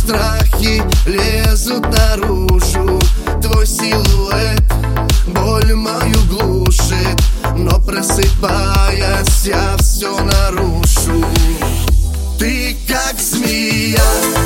страхи лезут наружу. Твой силуэт боль мою глушит, но просыпаясь, я все нарушу. Ты как змея,